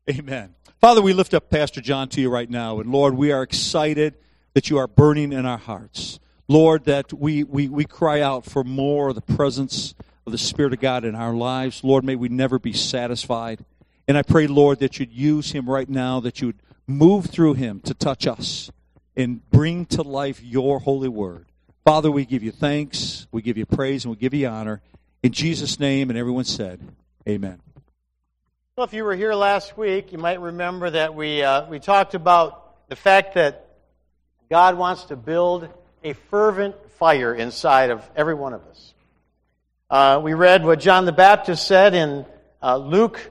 Amen. Father, we lift up Pastor John to you right now. And Lord, we are excited that you are burning in our hearts. Lord, that we cry out for more of the presence of the Spirit of God in our lives. Lord, may we never be satisfied. And I pray, Lord, that you'd use him right now, that you'd move through him to touch us and bring to life your holy word. Father, we give you thanks, we give you praise, and we give you honor. In Jesus' name, and everyone said, amen. Well, if you were here last week, you might remember that we talked about the fact that God wants to build a fervent fire inside of every one of us. We read what John the Baptist said in Luke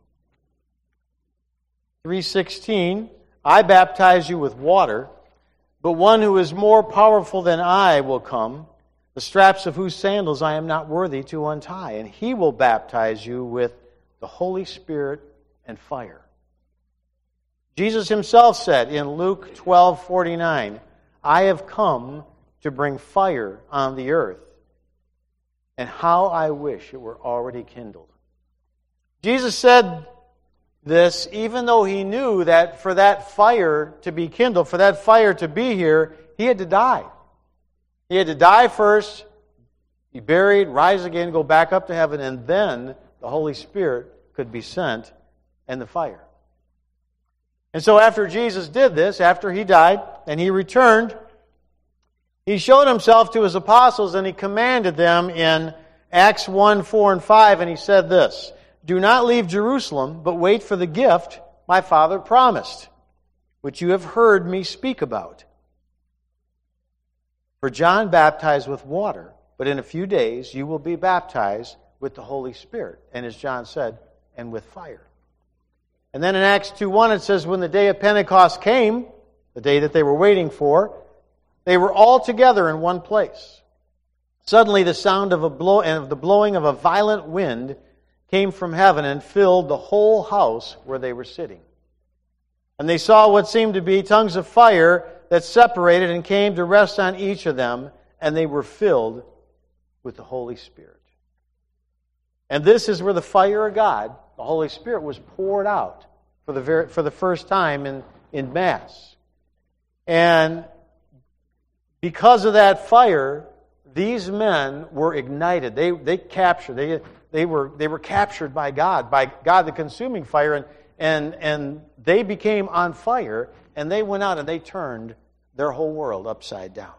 3:16, I baptize you with water, but one who is more powerful than I will come, the straps of whose sandals I am not worthy to untie, and he will baptize you with the Holy Spirit and fire. Jesus himself said in Luke 12:49, I have come to bring fire on the earth, and how I wish it were already kindled. Jesus said this even though he knew that for that fire to be kindled, for that fire to be here, he had to die. He had to die first, be buried, rise again, go back up to heaven, and then the Holy Spirit could be sent and the fire. And so after Jesus did this, after he died and he returned, he showed himself to his apostles and he commanded them in Acts 1:4 and 5, and he said this, do not leave Jerusalem, but wait for the gift my Father promised, which you have heard me speak about. For John baptized with water, but in a few days you will be baptized with the Holy Spirit. And as John said, and with fire. And then in Acts 2:1 it says, when the day of Pentecost came, the day that they were waiting for, they were all together in one place. Suddenly the sound of the blowing of a violent wind came from heaven and filled the whole house where they were sitting. And they saw what seemed to be tongues of fire that separated and came to rest on each of them, and they were filled with the Holy Spirit. And this is where the fire of God, the Holy Spirit, was poured out for the first time in Mass. And because of that fire, these men were ignited. They captured. They were captured by God the consuming fire, and they became on fire, and they went out and they turned their whole world upside down.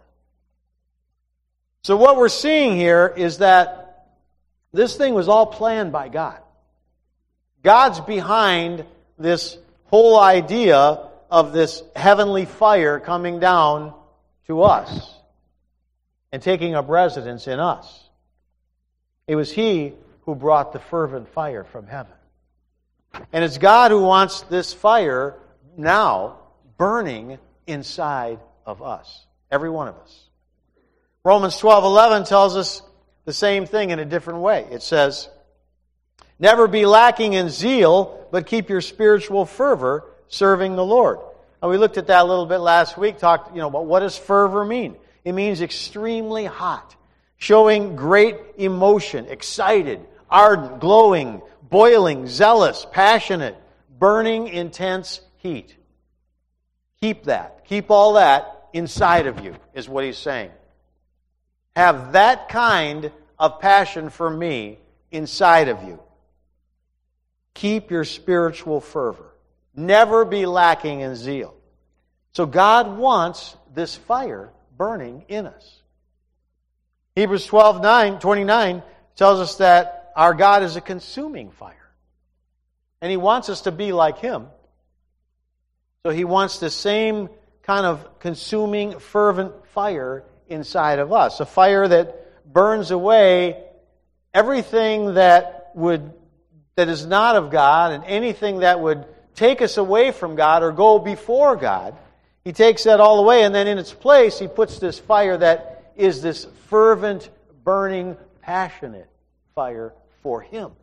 So what we're seeing here is that this thing was all planned by God. God's behind this whole idea of this heavenly fire coming down to us and taking up residence in us. It was He who brought the fervent fire from heaven. And it's God who wants this fire now burning inside of us, every one of us. Romans 12:11 tells us the same thing in a different way. It says, never be lacking in zeal, but keep your spiritual fervor serving the Lord. And we looked at that a little bit last week, talked about what does fervor mean? It means extremely hot, showing great emotion, excited, ardent, glowing, boiling, zealous, passionate, burning, intense heat. Keep that. Keep all that inside of you, is what he's saying. Have that kind of passion for me inside of you. Keep your spiritual fervor. Never be lacking in zeal. So God wants this fire burning in us. Hebrews 12:29 tells us that our God is a consuming fire. And He wants us to be like Him. So He wants the same kind of consuming, fervent fire inside of us. A fire that burns away everything that is not of God and anything that would take us away from God or go before God. He takes that all away, and then in its place He puts this fire that is this fervent, burning, passionate fire for Him.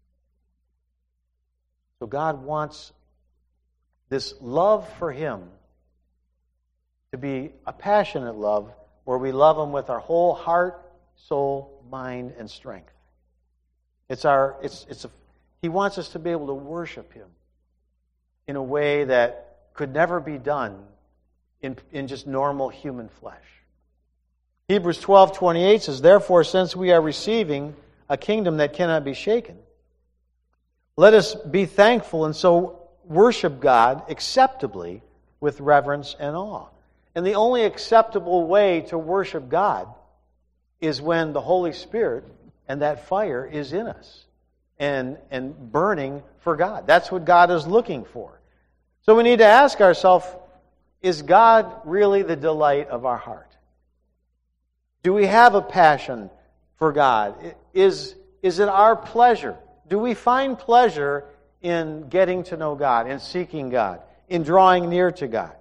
So God wants this love for Him to be a passionate love where we love Him with our whole heart, soul, mind, and strength. He wants us to be able to worship Him in a way that could never be done in just normal human flesh. Hebrews 12:28 says, "Therefore, since we are receiving a kingdom that cannot be shaken, let us be thankful and so worship God acceptably with reverence and awe." And the only acceptable way to worship God is when the Holy Spirit and that fire is in us and burning for God. That's what God is looking for. So we need to ask ourselves, is God really the delight of our heart? Do we have a passion for God? Is it our pleasure? Do we find pleasure in getting to know God, in seeking God, in drawing near to God?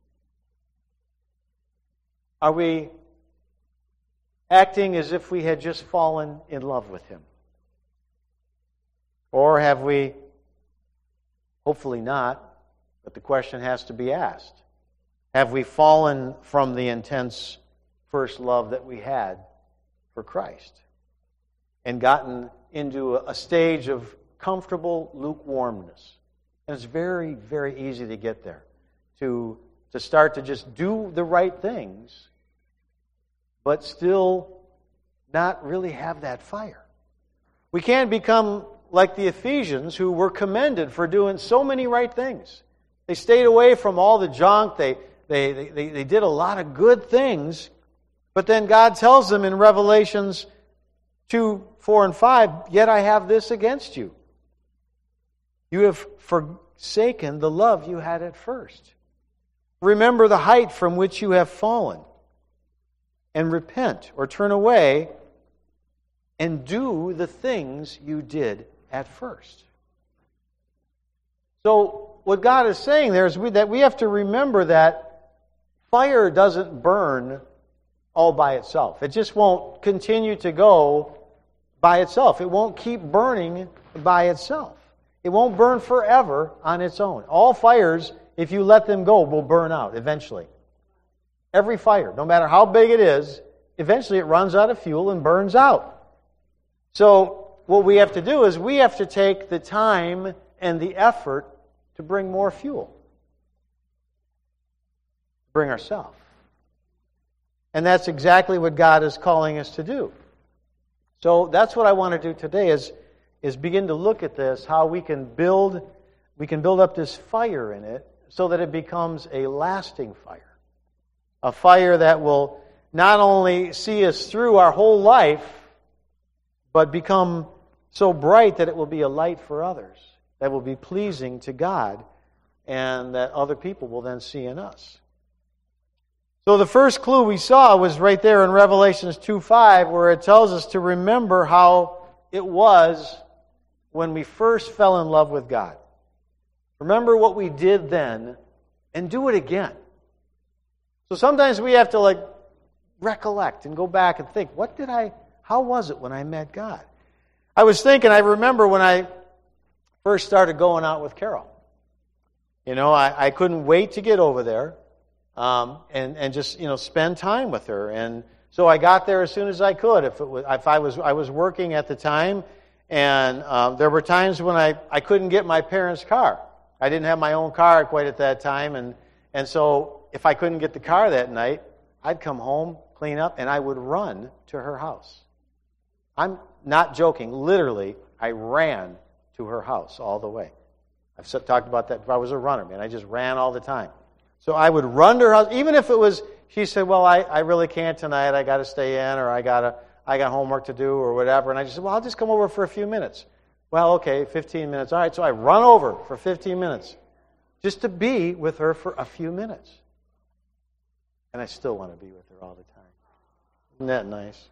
Are we acting as if we had just fallen in love with Him? Or have we, hopefully not, but the question has to be asked, have we fallen from the intense first love that we had for Christ and gotten into a stage of comfortable lukewarmness? And it's very, very easy to get there, to start to just do the right things, but still not really have that fire. We can't become like the Ephesians, who were commended for doing so many right things. They stayed away from all the junk. They did a lot of good things. But then God tells them in Revelations 2, 4, and 5, "Yet I have this against you. You have forsaken the love you had at first. Remember the height from which you have fallen, and repent," or turn away, "and do the things you did at first." So what God is saying there is that we have to remember that fire doesn't burn all by itself. It just won't continue to go by itself. It won't keep burning by itself. It won't burn forever on its own. All fires, if you let them go, will burn out eventually. Every fire, no matter how big it is, eventually it runs out of fuel and burns out. So what we have to do is we have to take the time and the effort to bring more fuel. Bring ourselves. And that's exactly what God is calling us to do. So that's what I want to do today is begin to look at this, how we can build up this fire in it so that it becomes a lasting fire. A fire that will not only see us through our whole life, but become so bright that it will be a light for others, that will be pleasing to God, and that other people will then see in us. So the first clue we saw was right there in Revelations 2:5, where it tells us to remember how it was when we first fell in love with God. Remember what we did then, and do it again. So sometimes we have to recollect and go back and think, how was it when I met God? I was thinking, I remember when I first started going out with Carol. I couldn't wait to get over there and just spend time with her. And so I got there as soon as I could. I was working at the time, and there were times when I couldn't get my parents' car. I didn't have my own car quite at that time, and so if I couldn't get the car that night, I'd come home, clean up, and I would run to her house. I'm not joking. Literally, I ran to her house all the way. I've talked about that. I was a runner, man. I just ran all the time. So I would run to her house, even if it was, she said, "Well, I really can't tonight. I got to stay in, or I got homework to do, or whatever." And I just said, "Well, I'll just come over for a few minutes." "Well, okay, 15 minutes. All right." So I run over for 15 minutes just to be with her for a few minutes. And I still want to be with her all the time. Isn't that nice?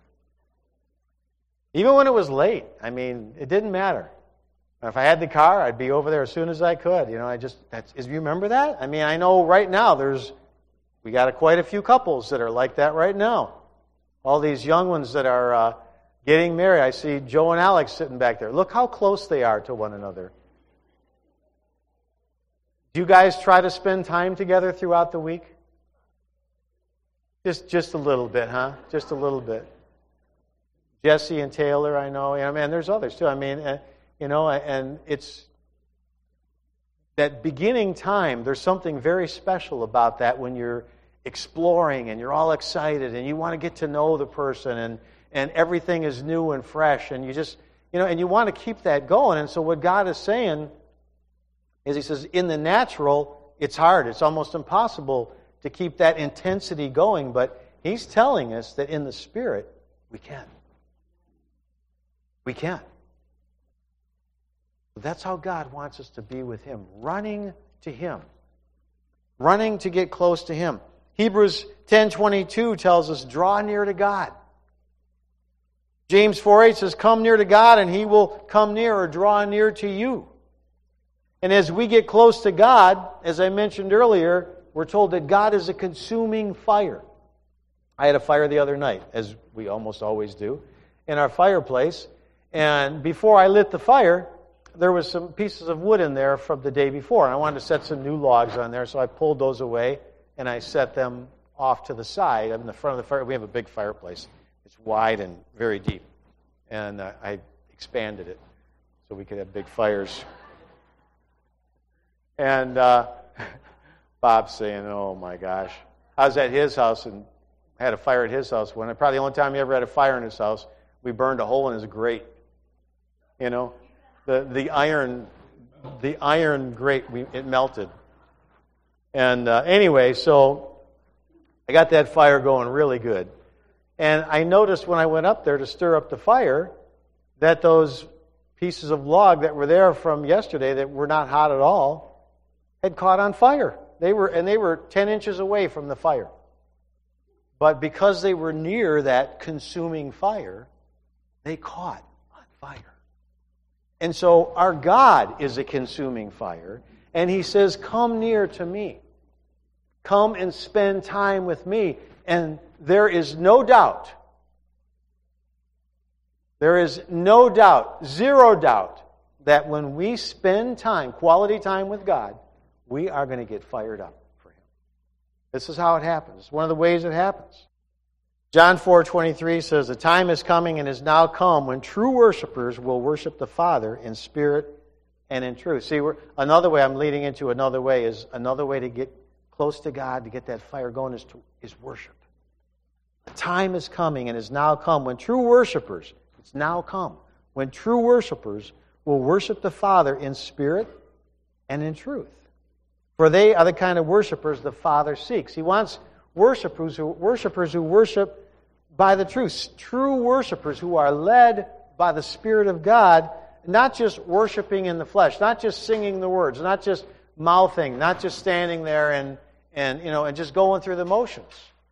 Even when it was late, it didn't matter. If I had the car, I'd be over there as soon as I could. You remember that? I know right now we got quite a few couples that are like that right now. All these young ones that are getting married. I see Joe and Alex sitting back there. Look how close they are to one another. Do you guys try to spend time together throughout the week? Just a little bit, huh? Just a little bit. Jesse and Taylor, I know. And there's others too. And that beginning time, there's something very special about that when you're exploring and you're all excited and you want to get to know the person and everything is new and fresh and you just, and you want to keep that going. And so what God is saying is He says, in the natural, it's hard. It's almost impossible to keep that intensity going. But He's telling us that in the Spirit, we can. We can. That's how God wants us to be with Him, running to Him, running to get close to Him. Hebrews 10:22 tells us, draw near to God. James 4:8 says, come near to God and He will come near or draw near to you. And as we get close to God, as I mentioned earlier, we're told that God is a consuming fire. I had a fire the other night, as we almost always do, in our fireplace. And before I lit the fire, there was some pieces of wood in there from the day before. And I wanted to set some new logs on there, so I pulled those away and I set them off to the side. In the front of the fire, we have a big fireplace. It's wide and very deep. And I expanded it so we could have big fires. And Bob's saying, oh my gosh. I was at his house and had a fire at his house. Probably the only time he ever had a fire in his house, we burned a hole in his grate. The iron grate, it melted. And anyway, so I got that fire going really good. And I noticed when I went up there to stir up the fire that those pieces of log that were there from yesterday that were not hot at all had caught on fire. They were 10 inches away from the fire. But because they were near that consuming fire, they caught on fire. And so our God is a consuming fire, and He says, come near to me. Come and spend time with me. And there is no doubt, zero doubt, that when we spend time, quality time with God, we are going to get fired up for Him. This is how it happens. It's one of the ways it happens. John 4:23 says, the time is coming and is now come when true worshipers will worship the Father in spirit and in truth. See, another way I'm leading into another way to get close to God, to get that fire going, is worship. The time is coming and is now come when true worshipers, it's now come, when true worshipers will worship the Father in spirit and in truth. For they are the kind of worshipers the Father seeks. He wants worshipers who worship by the truth. True worshipers who are led by the Spirit of God, not just worshiping in the flesh, not just singing the words, not just mouthing, not just standing there and just going through the motions.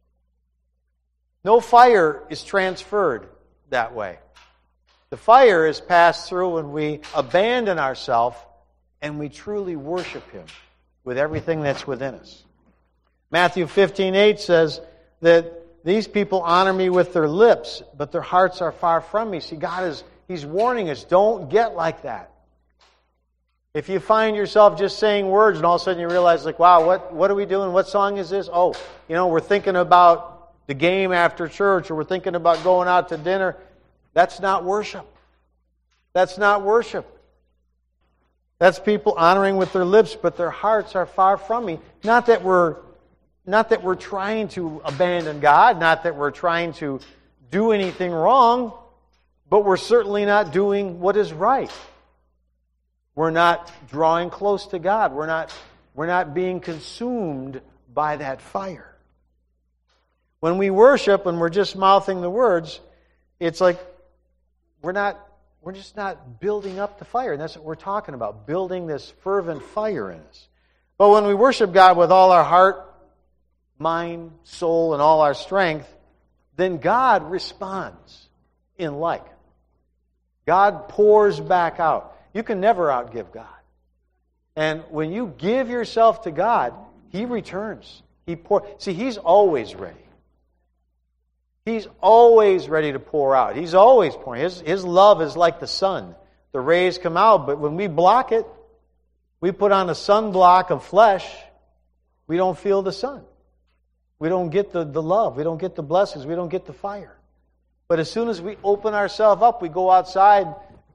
No fire is transferred that way. The fire is passed through when we abandon ourselves and we truly worship Him with everything that's within us. Matthew 15:8 says that these people honor me with their lips, but their hearts are far from me. See, He's warning us, don't get like that. If you find yourself just saying words and all of a sudden you realize, wow, what are we doing? What song is this? Oh, we're thinking about the game after church, or we're thinking about going out to dinner. That's not worship. That's not worship. That's people honoring with their lips, but their hearts are far from me. Not that we're trying to abandon God, not that we're trying to do anything wrong, but we're certainly not doing what is right. We're not drawing close to God. We're not being consumed by that fire. When we worship and we're just mouthing the words, it's like we're just not building up the fire. And that's what we're talking about, building this fervent fire in us. But when we worship God with all our heart, mind, soul, and all our strength, then God responds in like. God pours back out. You can never outgive God. And when you give yourself to God, He returns. See, He's always ready. He's always ready to pour out. He's always pouring. His love is like the sun. The rays come out, but when we block it, we put on a sunblock of flesh, we don't feel the sun. We don't get the love. We don't get the blessings. We don't get the fire. But as soon as we open ourselves up, we go outside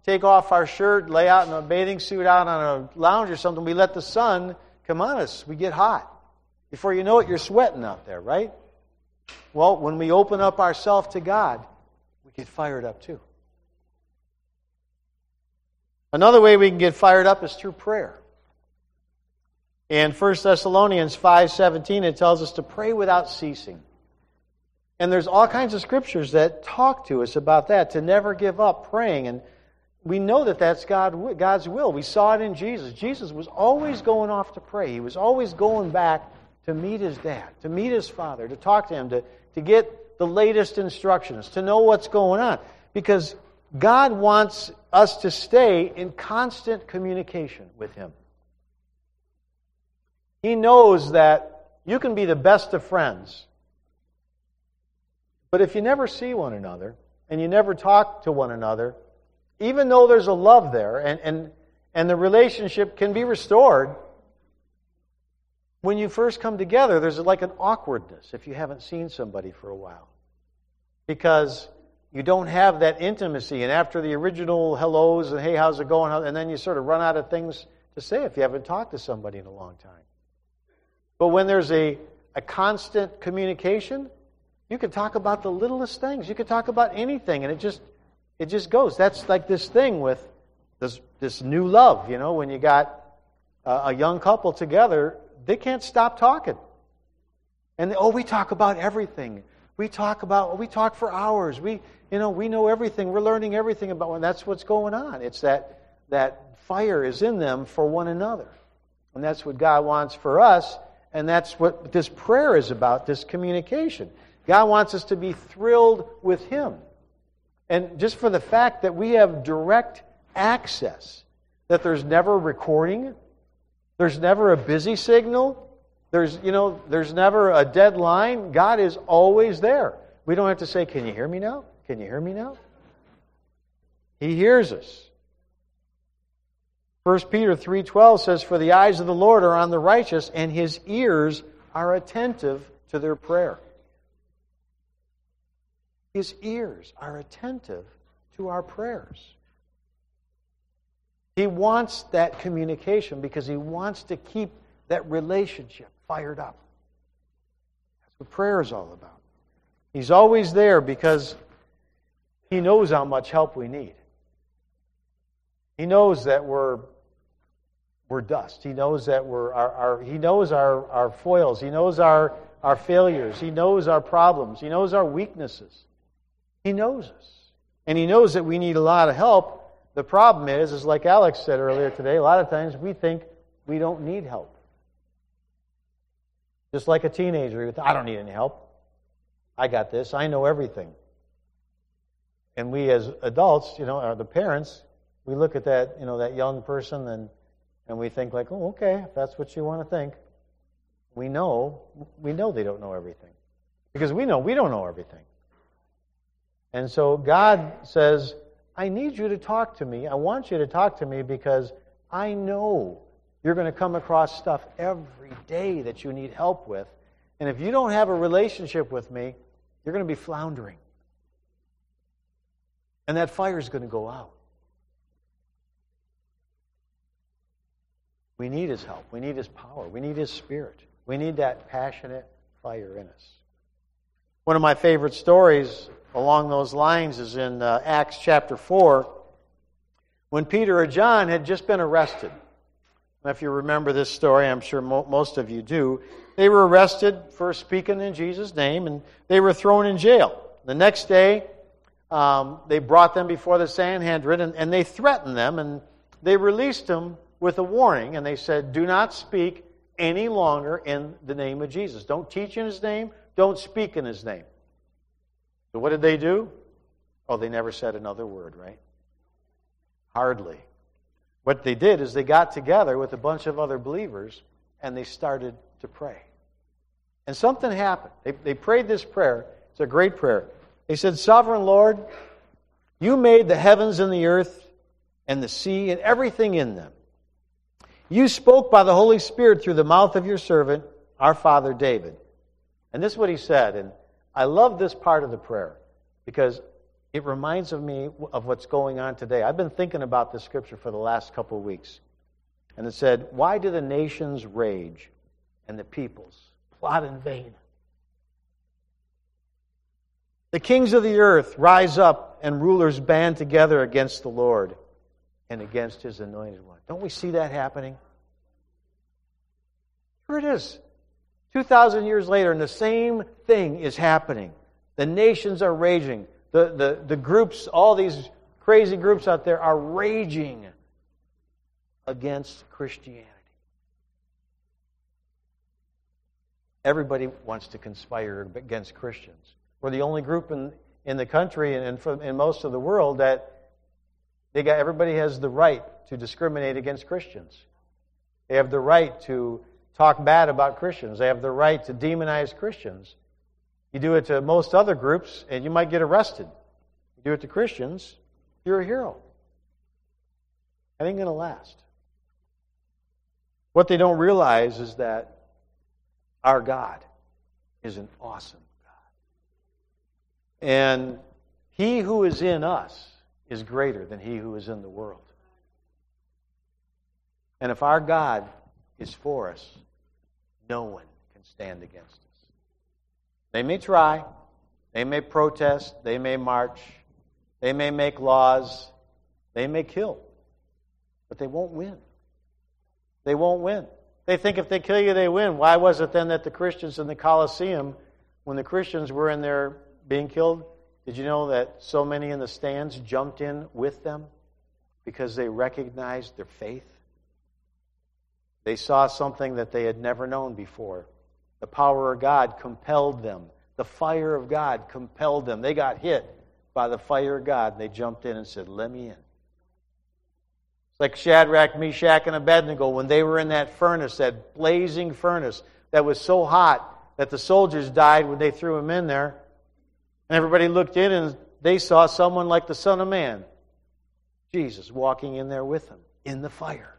take off our shirt, lay out in a bathing suit out on a lounge or something, we let the sun come on us. We get hot. Before you know it, you're sweating out there, right? Well, when we open up ourselves to God, we get fired up too. Another way we can get fired up is through prayer. In 1 Thessalonians 5:17, it tells us to pray without ceasing. And there's all kinds of scriptures that talk to us about that, to never give up praying. And we know that that's God's will. We saw it in Jesus. Jesus was always going off to pray. He was always going back to meet his dad, to meet his father, to talk to him, to get the latest instructions, to know what's going on. Because God wants us to stay in constant communication with him. He knows that you can be the best of friends, but if you never see one another and you never talk to one another, even though there's a love there and the relationship can be restored, when you first come together, there's like an awkwardness if you haven't seen somebody for a while. Because you don't have that intimacy, and after the original hellos and hey, how's it going, and then you sort of run out of things to say if you haven't talked to somebody in a long time. But when there's a constant communication, you can talk about the littlest things. You can talk about anything, and it just goes. That's like this thing with this new love. You know, when you got a young couple together, they can't stop talking. And we talk about everything. We talk for hours. We know everything. We're learning everything about one. That's what's going on. It's that fire is in them for one another. And that's what God wants for us. And that's what this prayer is about, this communication. God wants us to be thrilled with him. And just for the fact that we have direct access, that there's never recording, there's never a busy signal, there's never a deadline. God is always there. We don't have to say, "Can you hear me now? Can you hear me now?" He hears us. 1 Peter 3:12 says, "For the eyes of the Lord are on the righteous, and his ears are attentive to their prayer." His ears are attentive to our prayers. He wants that communication because he wants to keep that relationship fired up. That's what prayer is all about. He's always there because he knows how much help we need. He knows that we're dust. He knows that he knows our foils. He knows our failures. He knows our problems. He knows our weaknesses. He knows us. And he knows that we need a lot of help. The problem is like Alex said earlier today, a lot of times we think we don't need help. Just like a teenager, I don't need any help. I got this. I know everything. And we as adults, or the parents, we look at that, that young person and we think like, oh, okay, if that's what you want to think. We know they don't know everything. Because we know we don't know everything. And so God says, I need you to talk to me. I want you to talk to me because I know you're going to come across stuff every day that you need help with. And if you don't have a relationship with me, you're going to be floundering. And that fire is going to go out. We need his help. We need his power. We need his spirit. We need that passionate fire in us. One of my favorite stories along those lines is in Acts chapter 4, when Peter or John had just been arrested. Now, if you remember this story, I'm sure most of you do. They were arrested for speaking in Jesus' name, and they were thrown in jail. The next day, they brought them before the Sanhedrin, and they threatened them, and they released them with a warning, and they said, do not speak any longer in the name of Jesus. Don't teach in his name. Don't speak in his name. So what did they do? Oh, they never said another word, right? Hardly. What they did is they got together with a bunch of other believers and they started to pray. And something happened. They prayed this prayer. It's a great prayer. They said, Sovereign Lord, you made the heavens and the earth and the sea and everything in them. You spoke by the Holy Spirit through the mouth of your servant, our father David. And this is what he said, and I love this part of the prayer because it reminds me of what's going on today. I've been thinking about this scripture for the last couple of weeks. And it said, why do the nations rage and the peoples plot in vain? The kings of the earth rise up and rulers band together against the Lord and against His anointed one. Don't we see that happening? Here it is. 2,000 years later, and the same thing is happening. The nations are raging. The groups, all these crazy groups out there are raging against Christianity. Everybody wants to conspire against Christians. We're the only group in the country and in most of the world that everybody has the right to discriminate against Christians. They have the right to talk bad about Christians. They have the right to demonize Christians. You do it to most other groups, and you might get arrested. You do it to Christians, you're a hero. That ain't going to last. What they don't realize is that our God is an awesome God. And He who is in us is greater than he who is in the world. And if our God is for us, no one can stand against us. They may try, they may protest, they may march, they may make laws, they may kill, but they won't win. They won't win. They think if they kill you, they win. Why was it then that the Christians in the Colosseum, when the Christians were in there being killed, did you know that so many in the stands jumped in with them because they recognized their faith? They saw something that they had never known before. The power of God compelled them. The fire of God compelled them. They got hit by the fire of God, and they jumped in and said, "Let me in." It's like Shadrach, Meshach, and Abednego when they were in that furnace, that blazing furnace that was so hot that the soldiers died when they threw them in there. And everybody looked in and they saw someone like the Son of Man, Jesus, walking in there with them in the fire.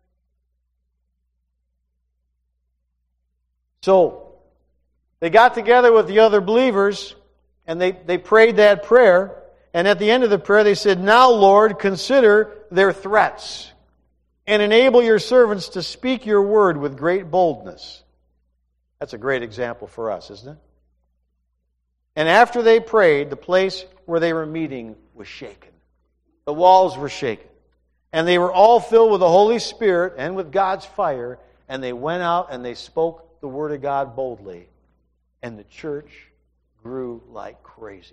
So, they got together with the other believers and they prayed that prayer. And at the end of the prayer they said, "Now, Lord, consider their threats and enable your servants to speak your word with great boldness." That's a great example for us, isn't it? And after they prayed, the place where they were meeting was shaken. The walls were shaken. And they were all filled with the Holy Spirit and with God's fire. And they went out and they spoke the word of God boldly. And the church grew like crazy.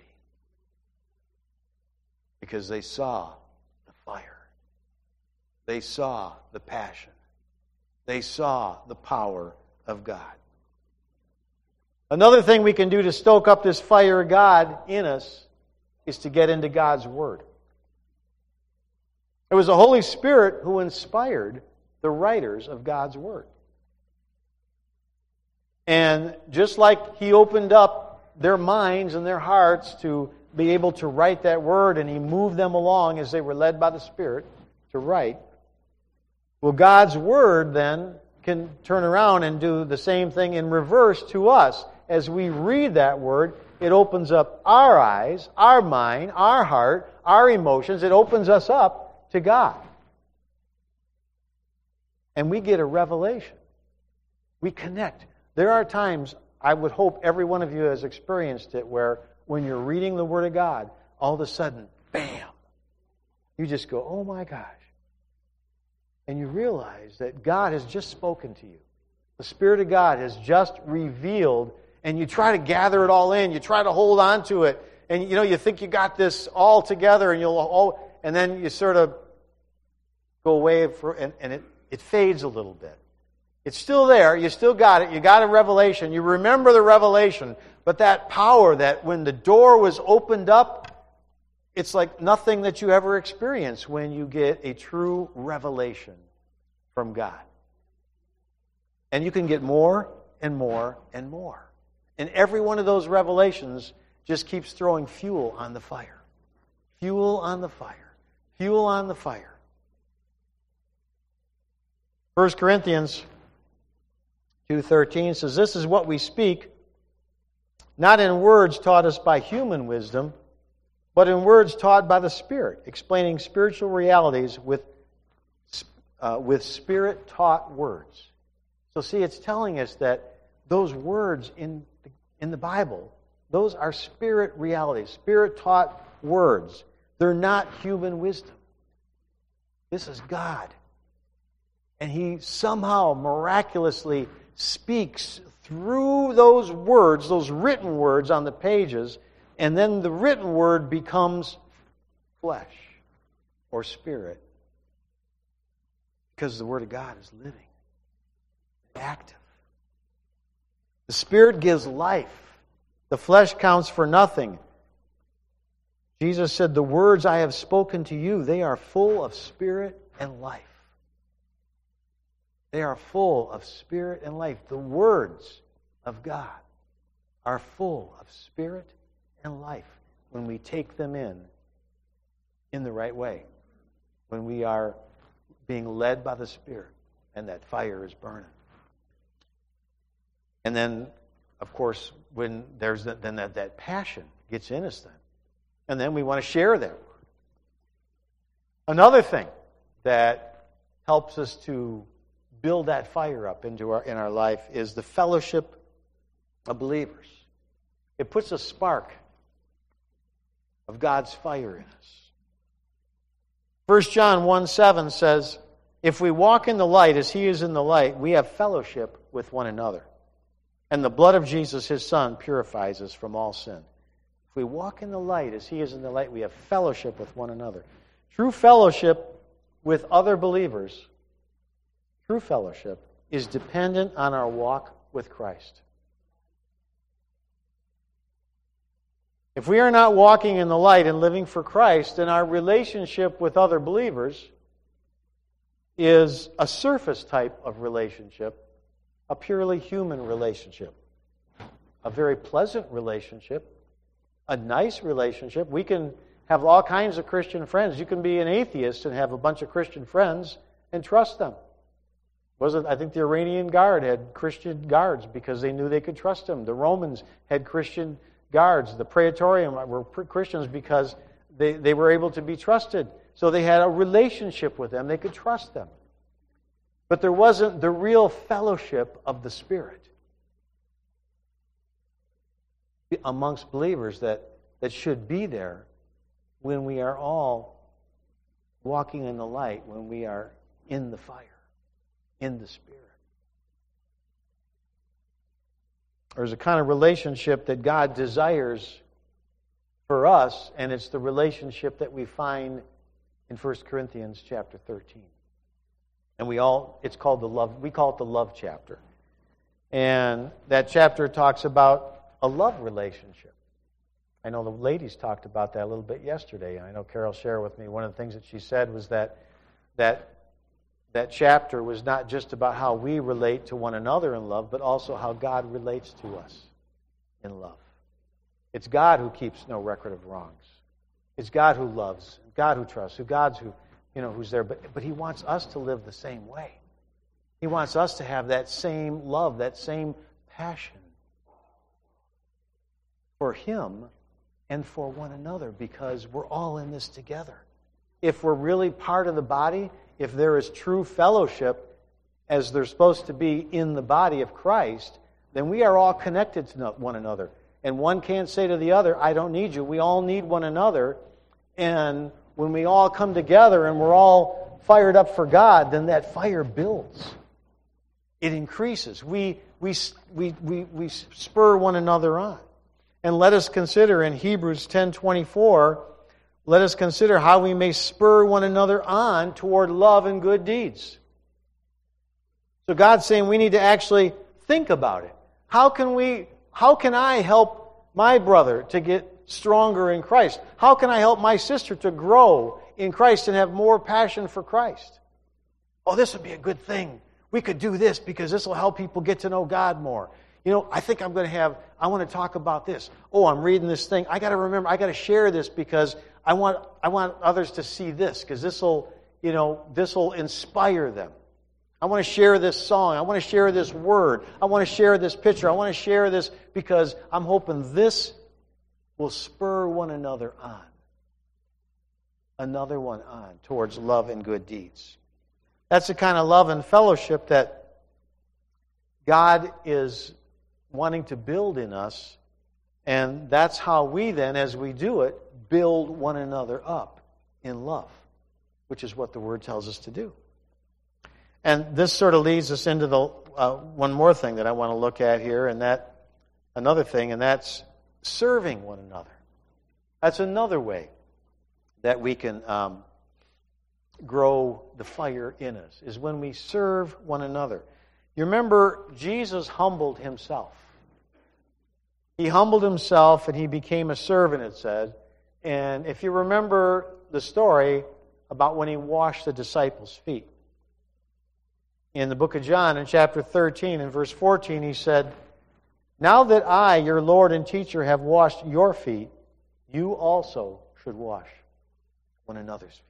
Because they saw the fire. They saw the passion. They saw the power of God. Another thing we can do to stoke up this fire of God in us is to get into God's Word. It was the Holy Spirit who inspired the writers of God's Word. And just like He opened up their minds and their hearts to be able to write that Word, and He moved them along as they were led by the Spirit to write, well, God's Word then can turn around and do the same thing in reverse to us. As we read that Word, it opens up our eyes, our mind, our heart, our emotions. It opens us up to God. And we get a revelation. We connect. There are times, I would hope every one of you has experienced it, where when you're reading the Word of God, all of a sudden, bam, you just go, "Oh my gosh." And you realize that God has just spoken to you. The Spirit of God has just revealed, and you try to gather it all in. You try to hold on to it. And you think you got this all together, and then you sort of go away, and it fades a little bit. It's still there. You still got it. You got a revelation. You remember the revelation. But that power, that when the door was opened up, it's like nothing that you ever experience when you get a true revelation from God. And you can get more and more and more. And every one of those revelations just keeps throwing fuel on the fire. Fuel on the fire. Fuel on the fire. 1 Corinthians 2:13 says, "This is what we speak, not in words taught us by human wisdom, but in words taught by the Spirit, explaining spiritual realities with Spirit-taught words. So see, it's telling us that those words in the Bible, those are Spirit realities, Spirit-taught words. They're not human wisdom. This is God. And He somehow miraculously speaks through those words, those written words on the pages, and then the written word becomes flesh or spirit. Because the Word of God is living, active. The Spirit gives life. The flesh counts for nothing. Jesus said, the words I have spoken to you, they are full of spirit and life. They are full of spirit and life. The words of God are full of spirit and life when we take them in the right way. When we are being led by the Spirit and that fire is burning. And then, of course, when there's that passion gets in us then. And then we want to share that word. Another thing that helps us to build that fire up in our life is the fellowship of believers. It puts a spark of God's fire in us. 1 John 1:7 says, if we walk in the light as He is in the light, we have fellowship with one another. And the blood of Jesus, His Son, purifies us from all sin. If we walk in the light as He is in the light, we have fellowship with one another. True fellowship with other believers, true fellowship, is dependent on our walk with Christ. If we are not walking in the light and living for Christ, then our relationship with other believers is a surface type of relationship, a purely human relationship, a very pleasant relationship, a nice relationship. We can have all kinds of Christian friends. You can be an atheist and have a bunch of Christian friends and trust them. I think the Iranian Guard had Christian guards because they knew they could trust them. The Romans had Christian guards. The Praetorium were Christians because they were able to be trusted. So they had a relationship with them. They could trust them. But there wasn't the real fellowship of the Spirit amongst believers that should be there when we are all walking in the light, when we are in the fire, in the Spirit. There's a kind of relationship that God desires for us, and it's the relationship that we find in 1 Corinthians chapter 13. And it's called the love, we call it the love chapter. And that chapter talks about a love relationship. I know the ladies talked about that a little bit yesterday. I know Carol shared with me one of the things that she said was that chapter was not just about how we relate to one another in love, but also how God relates to us in love. It's God who keeps no record of wrongs. It's God who loves, God who trusts, who's there. But He wants us to live the same way. He wants us to have that same love, that same passion for Him and for one another, because we're all in this together. If we're really part of the body, if there is true fellowship as there's supposed to be in the body of Christ, then we are all connected to one another. And one can't say to the other, I don't need you. We all need one another. And when we all come together and we're all fired up for God, then that fire builds. It increases. We spur one another on. And let us consider in Hebrews 10:24, let us consider how we may spur one another on toward love and good deeds. So God's saying we need to actually think about it. How can I help my brother to get stronger in Christ? How can I help my sister to grow in Christ and have more passion for Christ? Oh, this would be a good thing. We could do this because this will help people get to know God more. I think I want to talk about this. Oh, I'm reading this thing. I got to remember, I got to share this because I want others to see this, because this will inspire them. I want to share this song. I want to share this word. I want to share this picture. I want to share this because I'm hoping this will spur one another on another one on towards love and good deeds. That's the kind of love and fellowship that God is wanting to build in us, and that's how we then, as we do it, build one another up in love, which is what the Word tells us to do. And this sort of leads us into the one more thing that I want to look at here, and that's serving one another. That's another way that we can grow the fire in us, is when we serve one another. You remember, Jesus humbled himself. He humbled himself and he became a servant, it said. And if you remember the story about when he washed the disciples' feet, in the book of John, in chapter 13, in verse 14, he said, "Now that I, your Lord and teacher, have washed your feet, you also should wash one another's feet."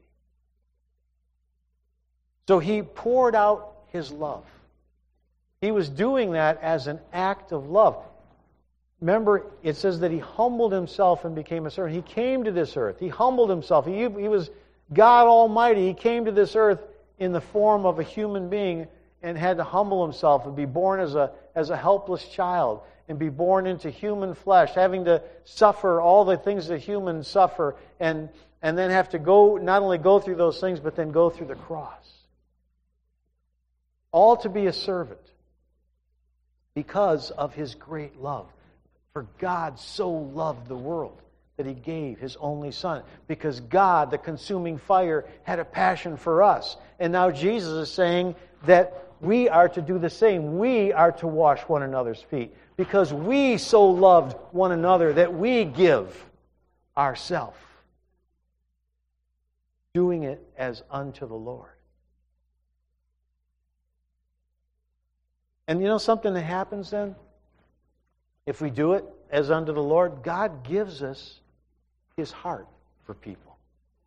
So he poured out his love. He was doing that as an act of love. Remember, it says that he humbled himself and became a servant. He came to this earth. He humbled himself. He was God Almighty. He came to this earth in the form of a human being and had to humble himself and be born as a helpless child and be born into human flesh, having to suffer all the things that humans suffer, and then have to not only go through those things, but then go through the cross. All to be a servant because of his great love. For God so loved the world that he gave his only Son. Because God, the consuming fire, had a passion for us. And now Jesus is saying that we are to do the same. We are to wash one another's feet. Because we so loved one another that we give ourselves, doing it as unto the Lord. And you know something that happens then? If we do it as unto the Lord, God gives us his heart for people.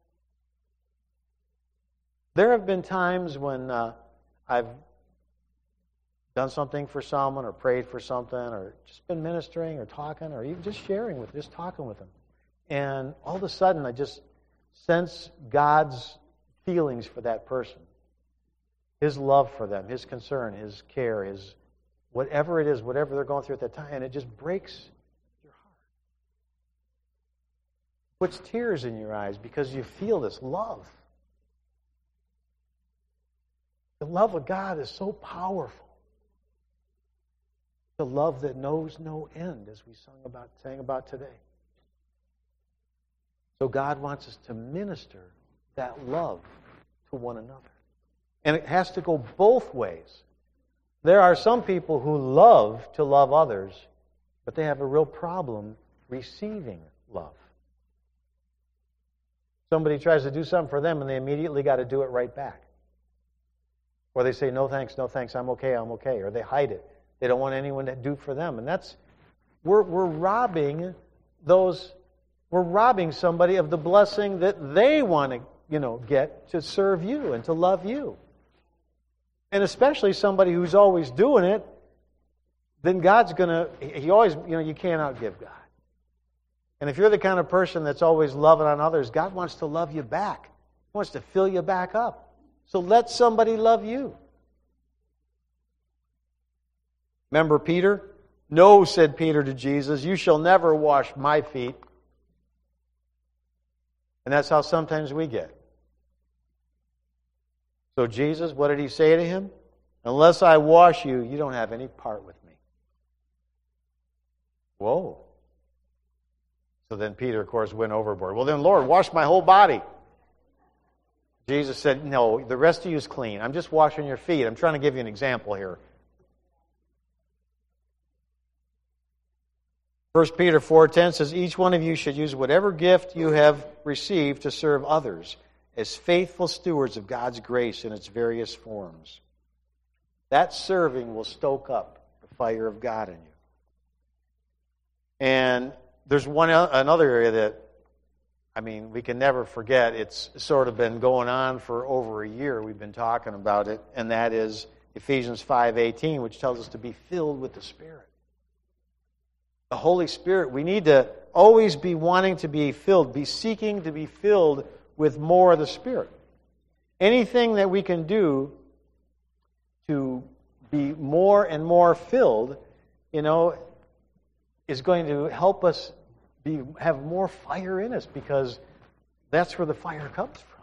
There have been times when I've done something for someone or prayed for something or just been ministering or talking or even just sharing just talking with them. And all of a sudden I just sense God's feelings for that person. His love for them, his concern, his care, his whatever it is, whatever they're going through at that time, and it just breaks your heart. Puts tears in your eyes because you feel this love. The love of God is so powerful. The love that knows no end, as we sang about today. So God wants us to minister that love to one another. And it has to go both ways. There are some people who love to love others, but they have a real problem receiving love. Somebody tries to do something for them and they immediately got to do it right back. Or they say, no thanks, I'm okay. Or they hide it. They don't want anyone to do for them. And that's, we're robbing somebody of the blessing that they want to, get to serve you and to love you. And especially somebody who's always doing it, then God's going to, you can't outgive God. And if you're the kind of person that's always loving on others, God wants to love you back. He wants to fill you back up. So let somebody love you. Remember Peter? "No," said Peter to Jesus, "you shall never wash my feet." And that's how sometimes we get. So Jesus, what did he say to him? "Unless I wash you, you don't have any part with me." Whoa. So then Peter, of course, went overboard. "Well then, Lord, wash my whole body." Jesus said, "No, the rest of you is clean. I'm just washing your feet. I'm trying to give you an example here." 1 Peter 4:10 says, "Each one of you should use whatever gift you have received to serve others as faithful stewards of God's grace in its various forms." That serving will stoke up the fire of God in you. And there's another area that, we can never forget. It's sort of been going on for over a year. We've been talking about it, and that is Ephesians 5:18, which tells us to be filled with the Spirit. The Holy Spirit, we need to always be wanting to be filled, be seeking to be filled with more of the Spirit. Anything that we can do to be more and more filled, is going to help us have more fire in us, because that's where the fire comes from.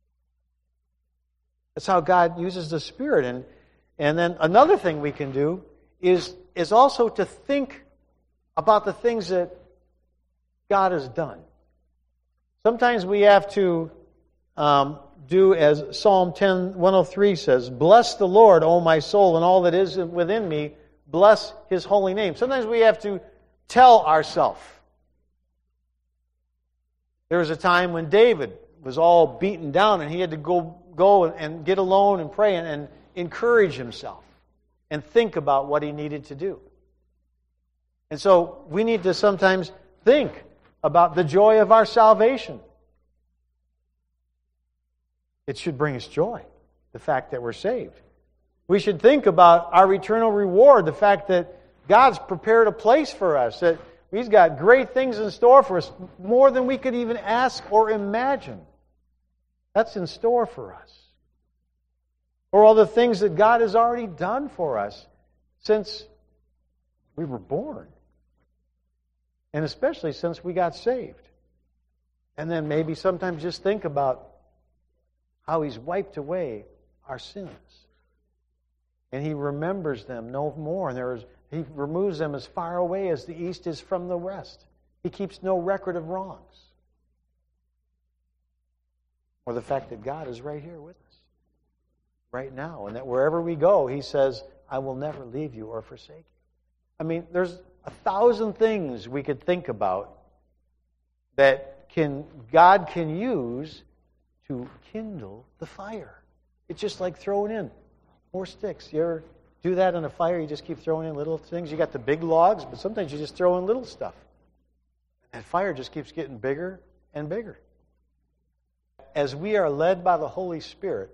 That's how God uses the Spirit. And then another thing we can do is also to think about the things that God has done. Sometimes we have to do as Psalm 103 says, "Bless the Lord, O my soul, and all that is within me. Bless His holy name." Sometimes we have to tell ourselves. There was a time when David was all beaten down, and he had to go and get alone and pray and encourage himself and think about what he needed to do. And so we need to sometimes think about the joy of our salvation. It should bring us joy, the fact that we're saved. We should think about our eternal reward, the fact that God's prepared a place for us, that He's got great things in store for us, more than we could even ask or imagine. That's in store for us. Or all the things that God has already done for us since we were born. And especially since we got saved. And then maybe sometimes just think about how He's wiped away our sins. And He remembers them no more. And He removes them as far away as the east is from the west. He keeps no record of wrongs. Or the fact that God is right here with us, right now. And that wherever we go, He says, "I will never leave you or forsake you." I mean, there's 1,000 things we could think about that God can use to kindle the fire. It's just like throwing in more sticks. You ever do that on a fire? You just keep throwing in little things. You got the big logs, but sometimes you just throw in little stuff. And that fire just keeps getting bigger and bigger. As we are led by the Holy Spirit,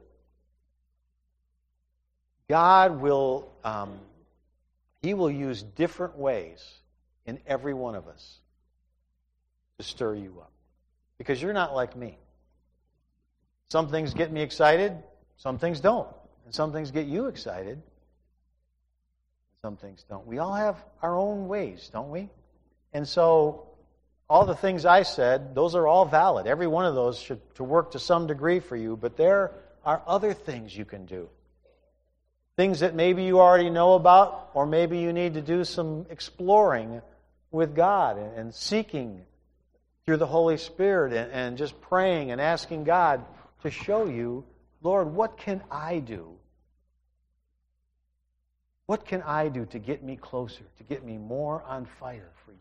God will He will use different ways in every one of us to stir you up. Because you're not like me. Some things get me excited, some things don't. And some things get you excited, some things don't. We all have our own ways, don't we? And so, all the things I said, those are all valid. Every one of those should to work to some degree for you, but there are other things you can do. Things that maybe you already know about, or maybe you need to do some exploring with God and seeking through the Holy Spirit and just praying and asking God to show you, "Lord, what can I do? What can I do to get me closer, to get me more on fire for you?"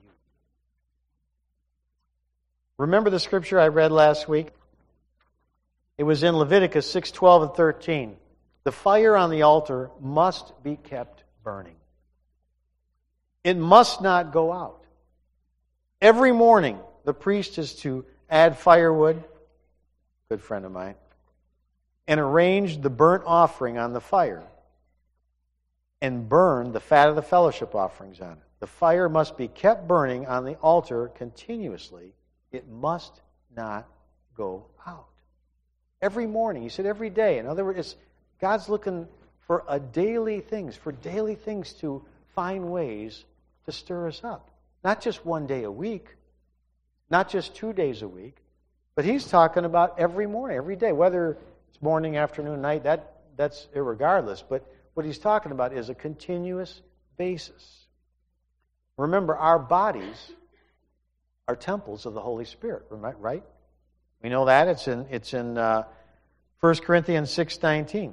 Remember the scripture I read last week? It was in Leviticus 6:12 and 13. The fire on the altar must be kept burning. It must not go out. Every morning, the priest is to add firewood, good friend of mine, and arrange the burnt offering on the fire and burn the fat of the fellowship offerings on it. The fire must be kept burning on the altar continuously. It must not go out. Every morning, he said every day. In other words, God's looking for daily things to find ways to stir us up. Not just one day a week, not just 2 days a week, but He's talking about every morning, every day, whether it's morning, afternoon, night, that's irregardless. But what He's talking about is a continuous basis. Remember, our bodies are temples of the Holy Spirit, right? We know that. It's in 1 Corinthians 6:19.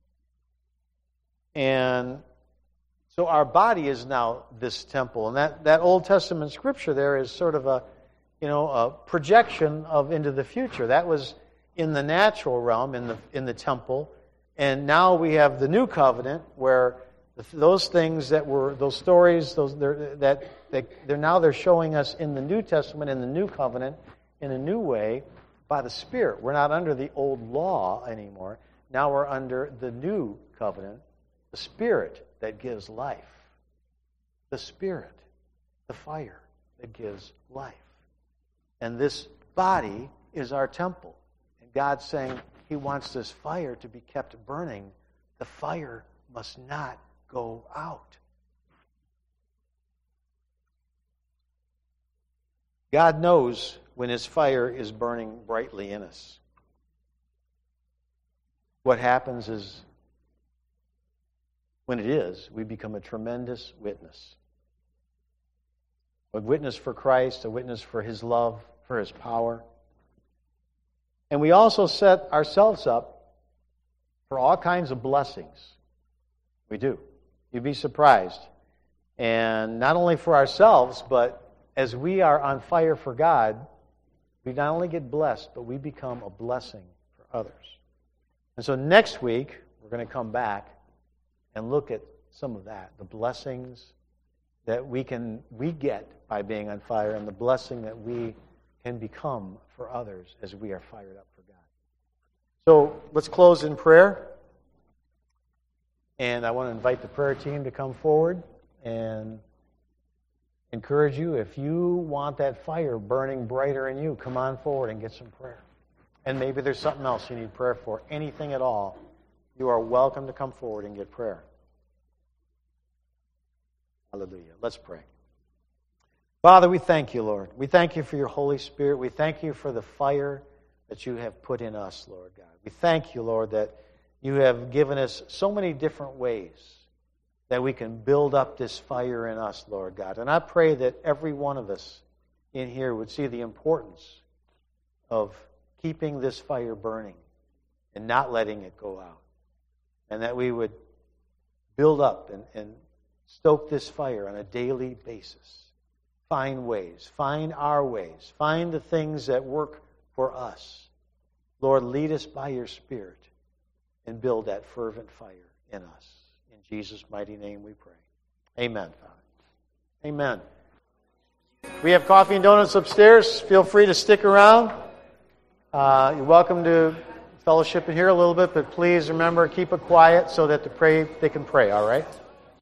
And so our body is now this temple. And that Old Testament scripture there is sort of a projection of into the future. That was in the natural realm, in the temple. And now we have the new covenant where those things that were, those stories, they're showing us in the New Testament, in the new covenant, in a new way by the Spirit. We're not under the old law anymore. Now we're under the new covenant, the Spirit that gives life. The Spirit, the fire that gives life. And this body is our temple. And God's saying He wants this fire to be kept burning. The fire must not go out. God knows when His fire is burning brightly in us. What happens is, when it is, we become a tremendous witness. A witness for Christ, a witness for His love, for His power. And we also set ourselves up for all kinds of blessings. We do. You'd be surprised. And not only for ourselves, but as we are on fire for God, we not only get blessed, but we become a blessing for others. And so next week, we're going to come back and look at some of that, the blessings that we get by being on fire, and the blessing that we can become for others as we are fired up for God. So let's close in prayer. And I want to invite the prayer team to come forward and encourage you, if you want that fire burning brighter in you, come on forward and get some prayer. And maybe there's something else you need prayer for. Anything at all, you are welcome to come forward and get prayer. Hallelujah. Let's pray. Father, we thank you, Lord. We thank you for your Holy Spirit. We thank you for the fire that you have put in us, Lord God. We thank you, Lord, that you have given us so many different ways that we can build up this fire in us, Lord God. And I pray that every one of us in here would see the importance of keeping this fire burning and not letting it go out. And that we would build up and stoke this fire on a daily basis. Find ways, find our ways, find the things that work for us. Lord, lead us by your Spirit and build that fervent fire in us. In Jesus' mighty name we pray. Amen, Father. Amen. We have coffee and donuts upstairs. Feel free to stick around. You're welcome to fellowship in here a little bit, but please remember, keep it quiet so that they can pray, all right?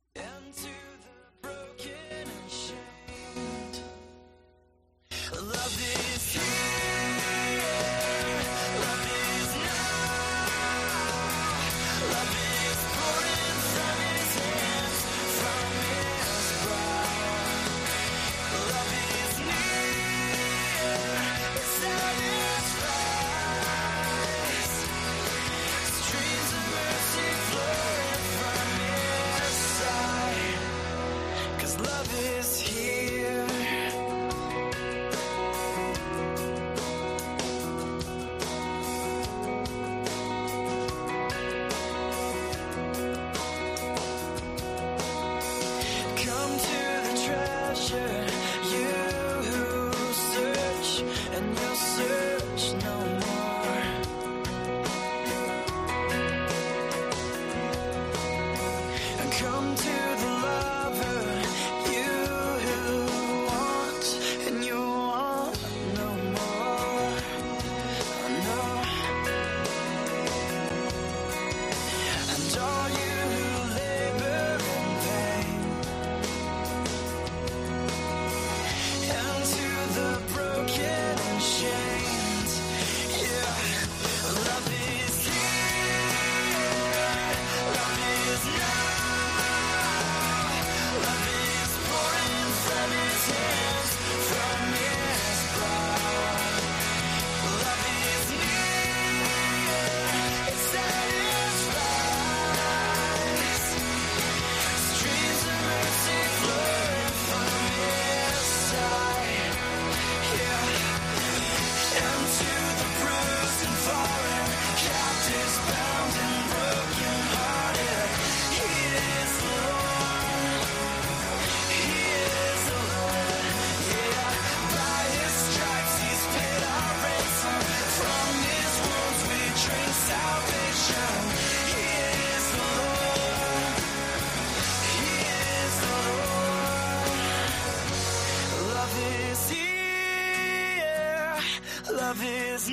Love is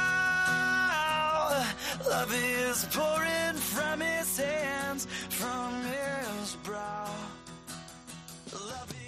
now. Love is pouring from his hands, from his brow. Love is